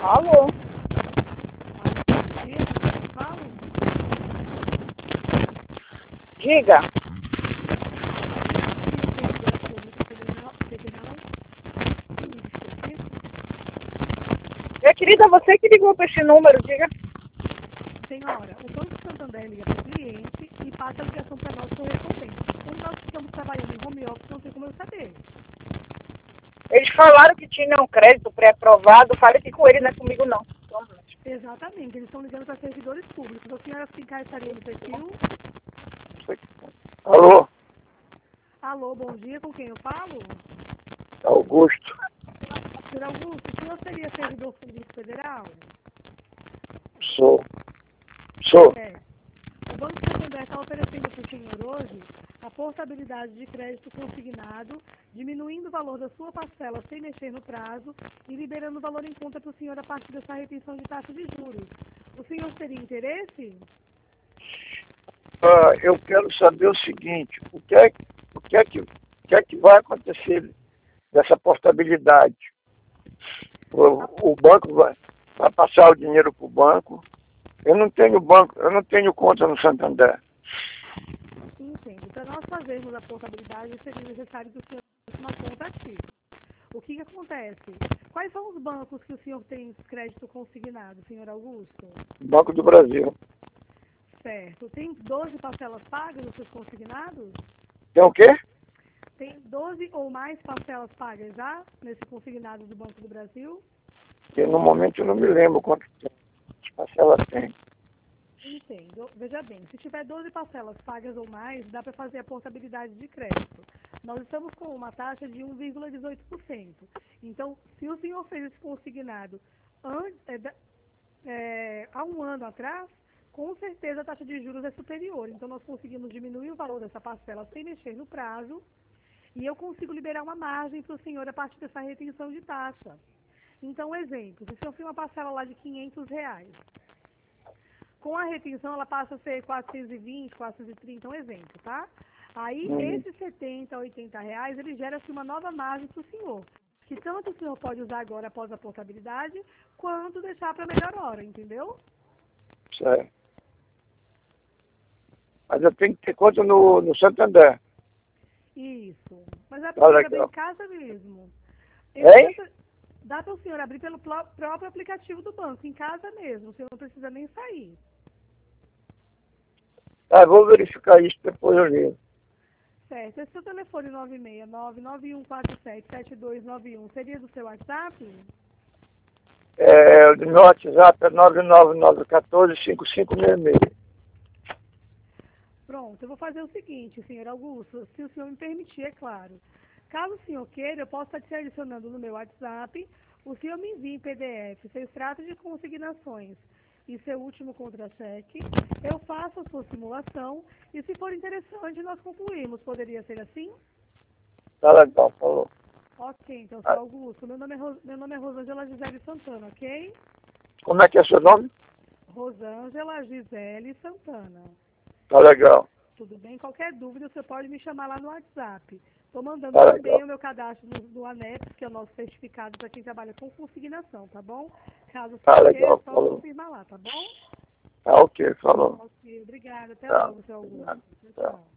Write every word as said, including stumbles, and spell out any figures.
Alô? Diga. Minha querida, você que ligou para esse número, diga. Senhora, o Banco Santander liga para o cliente e passa a ligação para nós por recompensa. Como nós estamos trabalhando em home office, não tem como eu saber. Eles falaram que tinha um crédito pré-aprovado. Fale aqui com ele, não é comigo, não. Exatamente, eles estão ligando para servidores públicos. A senhora se encaixaria no perfil? Alô? Alô, bom dia, com quem eu falo? Augusto. Senhor Augusto, o senhor seria servidor público federal? Sou. Sou. É. O Banco Santander está oferecendo para o senhor hoje a portabilidade de crédito consignado, diminuindo o valor da sua parcela sem mexer no prazo e liberando o valor em conta para o senhor a partir dessa retenção de taxa de juros. O senhor teria interesse? Ah, eu quero saber o seguinte, o que é, o que é, que, o que, é que vai acontecer dessa portabilidade? O, o banco vai, vai passar o dinheiro para o banco. Eu não tenho banco, eu não tenho conta no Santander. Entendo. Para nós fazermos a portabilidade, seria necessário que o senhor tivesse uma conta ativa. O que, que acontece? Quais são os bancos que o senhor tem crédito consignado, senhor Augusto? Banco do Brasil. Certo. Tem doze parcelas pagas nos seus consignados? Tem o quê? Tem doze ou mais parcelas pagas já nesse consignado do Banco do Brasil? Porque no momento eu não me lembro quanto parcelas tem. Entendo. Veja bem, se tiver doze parcelas pagas ou mais, dá para fazer a portabilidade de crédito. Nós estamos com uma taxa de um vírgula dezoito por cento. Então, se o senhor fez esse consignado antes, é, é, há um ano atrás, com certeza a taxa de juros é superior. Então, nós conseguimos diminuir o valor dessa parcela sem mexer no prazo e eu consigo liberar uma margem para o senhor a partir dessa retenção de taxa. Então, um exemplo, se o senhor tem uma parcela lá de quinhentos reais, com a retenção ela passa a ser quatrocentos e vinte, quatrocentos e trinta, um exemplo, tá? Aí, Uhum. esses setenta, oitenta reais, ele gera-se uma nova margem para o senhor, que tanto o senhor pode usar agora após a portabilidade, quanto deixar para melhor hora, entendeu? Certo. Mas eu tenho que ter conta no, no Santander. Isso. Mas é Ah, para legal. abrir em casa mesmo. Hein? Dá para o senhor abrir pelo próprio aplicativo do banco, em casa mesmo, o senhor não precisa nem sair. Ah, vou verificar isso, depois eu ligo. Certo. Esse seu telefone nove seis nove, nove um quatro sete, sete dois nove um seria do seu WhatsApp? É, o meu WhatsApp é nove nove nove um quatro, cinco cinco seis seis. Pronto, eu vou fazer o seguinte, senhor Augusto, se o senhor me permitir, é claro. Caso o senhor queira, eu posso estar te adicionando no meu WhatsApp, o senhor me envia em P D F seu extrato de consignações e seu último contra-cheque, eu faço a sua simulação e, se for interessante, nós concluímos. Poderia ser assim? Tá legal, falou. Ok, então, senhor Augusto, meu nome é, Ros... meu nome é Rosângela Gisele Santana, ok? Como é que é seu nome? Rosângela Gisele Santana. Tá legal. Tudo bem? Qualquer dúvida, você pode me chamar lá no WhatsApp. Estou mandando Tá também legal. o meu cadastro no, no ANEPS, que é o nosso certificado para quem trabalha com consignação, tá bom? Caso Tá você legal, queira, só falou. confirmar lá, tá bom? Tá ok, falou. Ok, obrigada. Até Tá. logo, seu Augusto. Obrigado. Tchau, Tá. tchau.